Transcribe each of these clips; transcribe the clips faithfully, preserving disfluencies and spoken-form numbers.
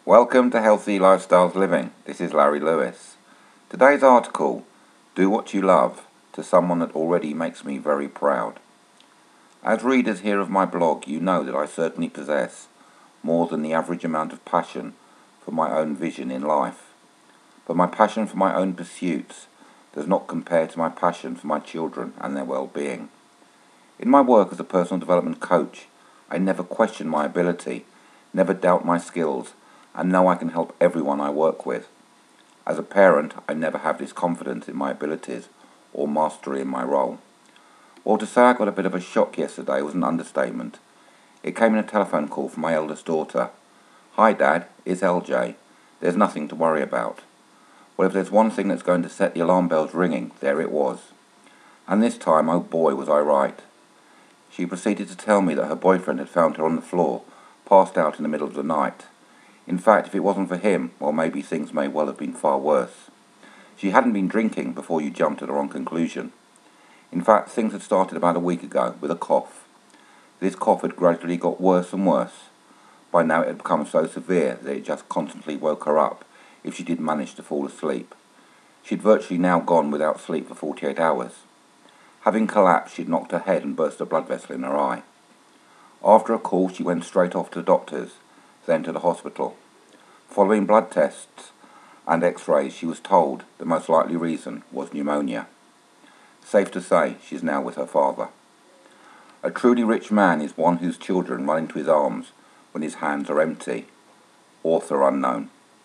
Welcome to Healthy Lifestyles Living. This is Larry Lewis. Today's article, Do What You Love, to someone that already makes me very proud. As readers here of my blog, you know that I certainly possess more than the average amount of passion for my own vision in life. But my passion for my own pursuits does not compare to my passion for my children and their well-being. In my work as a personal development coach, I never question my ability, never doubt my skills, and know I can help everyone I work with. As a parent, I never have this confidence in my abilities or mastery in my role. Well, to say I got a bit of a shock yesterday was an understatement. It came in a telephone call from my eldest daughter. "Hi Dad, it's L J. There's nothing to worry about." Well, if there's one thing that's going to set the alarm bells ringing, there it was. And this time, oh boy, was I right. She proceeded to tell me that her boyfriend had found her on the floor, passed out in the middle of the night. In fact, if it wasn't for him, well, maybe things may well have been far worse. She hadn't been drinking before you jumped to the wrong conclusion. In fact, things had started about a week ago with a cough. This cough had gradually got worse and worse. By now it had become so severe that it just constantly woke her up if she did manage to fall asleep. She'd virtually now gone without sleep for forty-eight hours. Having collapsed, she'd knocked her head and burst a blood vessel in her eye. After a call, she went straight off to the doctors, then to the hospital. Following blood tests and x-rays, she was told the most likely reason was pneumonia. Safe to say, she's now with her father. A truly rich man is one whose children run into his arms when his hands are empty. Author unknown.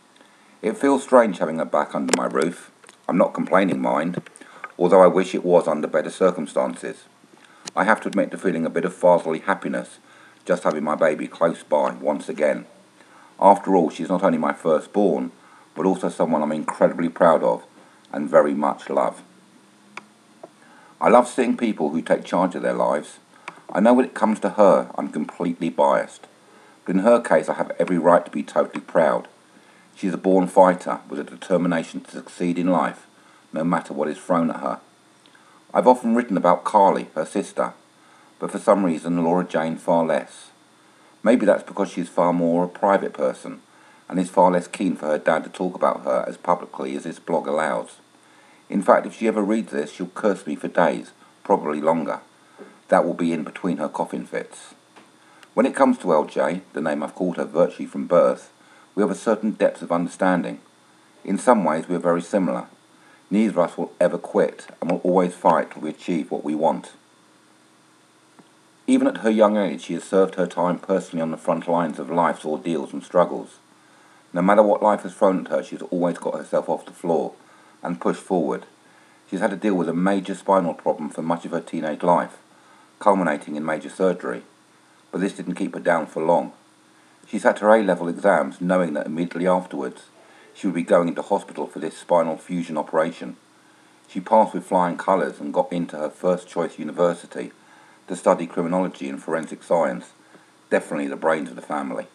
It feels strange having her back under my roof. I'm not complaining, mind, although I wish it was under better circumstances. I have to admit to feeling a bit of fatherly happiness just having my baby close by once again. After all, she's not only my firstborn, but also someone I'm incredibly proud of and very much love. I love seeing people who take charge of their lives. I know when it comes to her, I'm completely biased. But in her case, I have every right to be totally proud. She's a born fighter with a determination to succeed in life, no matter what is thrown at her. I've often written about Carly, her sister, but for some reason Laura Jane far less. Maybe that's because she's far more a private person, and is far less keen for her dad to talk about her as publicly as this blog allows. In fact, if she ever reads this, she'll curse me for days, probably longer. That will be in between her coughing fits. When it comes to L J, the name I've called her virtually from birth, we have a certain depth of understanding. In some ways, we are very similar. Neither of us will ever quit, and will always fight till we achieve what we want. Even at her young age, she has served her time personally on the front lines of life's ordeals and struggles. No matter what life has thrown at her, she's always got herself off the floor and pushed forward. She's had to deal with a major spinal problem for much of her teenage life, culminating in major surgery. But this didn't keep her down for long. She sat her A-level exams knowing that immediately afterwards she would be going into hospital for this spinal fusion operation. She passed with flying colours and got into her first choice university to study criminology and forensic science, definitely the brains of the family.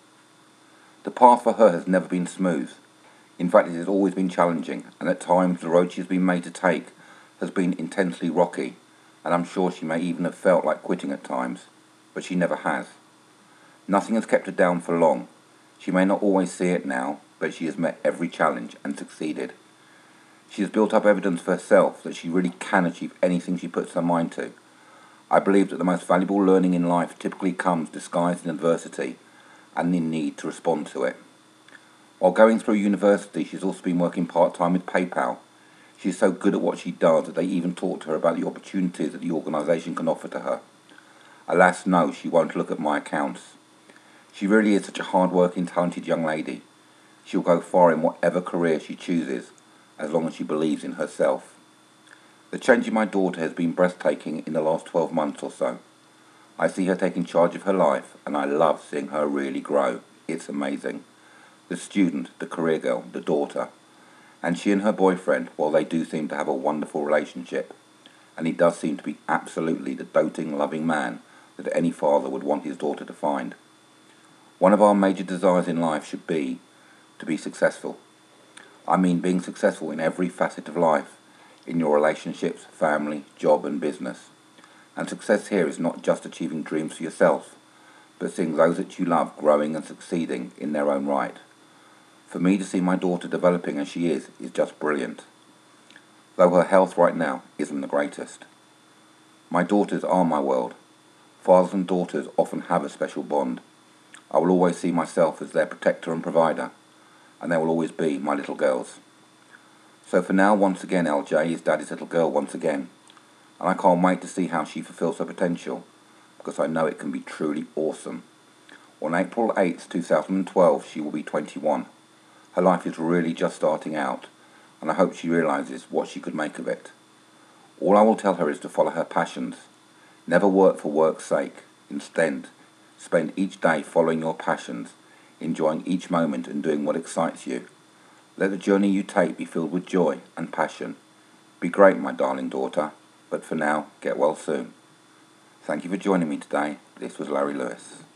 The path for her has never been smooth. In fact, it has always been challenging, and at times the road she has been made to take has been intensely rocky, and I'm sure she may even have felt like quitting at times, but she never has. Nothing has kept her down for long. She may not always see it now, but she has met every challenge and succeeded. She has built up evidence for herself that she really can achieve anything she puts her mind to. I believe that the most valuable learning in life typically comes disguised in adversity and in need to respond to it. While going through university, she's also been working part-time with PayPal. She is so good at what she does that they even talk to her about the opportunities that the organisation can offer to her. Alas, no, she won't look at my accounts. She really is such a hard-working, talented young lady. She'll go far in whatever career she chooses, as long as she believes in herself. The change in my daughter has been breathtaking in the last twelve months or so. I see her taking charge of her life, and I love seeing her really grow. It's amazing. The student, the career girl, the daughter. And she and her boyfriend, well, they do seem to have a wonderful relationship. And he does seem to be absolutely the doting, loving man that any father would want his daughter to find. One of our major desires in life should be to be successful. I mean being successful in every facet of life, in your relationships, family, job and business. And success here is not just achieving dreams for yourself, but seeing those that you love growing and succeeding in their own right. For me to see my daughter developing as she is is just brilliant, though her health right now isn't the greatest. My daughters are my world. Fathers and daughters often have a special bond. I will always see myself as their protector and provider, and they will always be my little girls. So for now, once again, L J is Daddy's little girl once again, and I can't wait to see how she fulfills her potential, because I know it can be truly awesome. On April eighth, two thousand twelve, she will be twenty-one. Her life is really just starting out, and I hope she realises what she could make of it. All I will tell her is to follow her passions. Never work for work's sake. Instead, spend each day following your passions, enjoying each moment and doing what excites you. Let the journey you take be filled with joy and passion. Be great, my darling daughter, but for now, get well soon. Thank you for joining me today. This was Larry Lewis.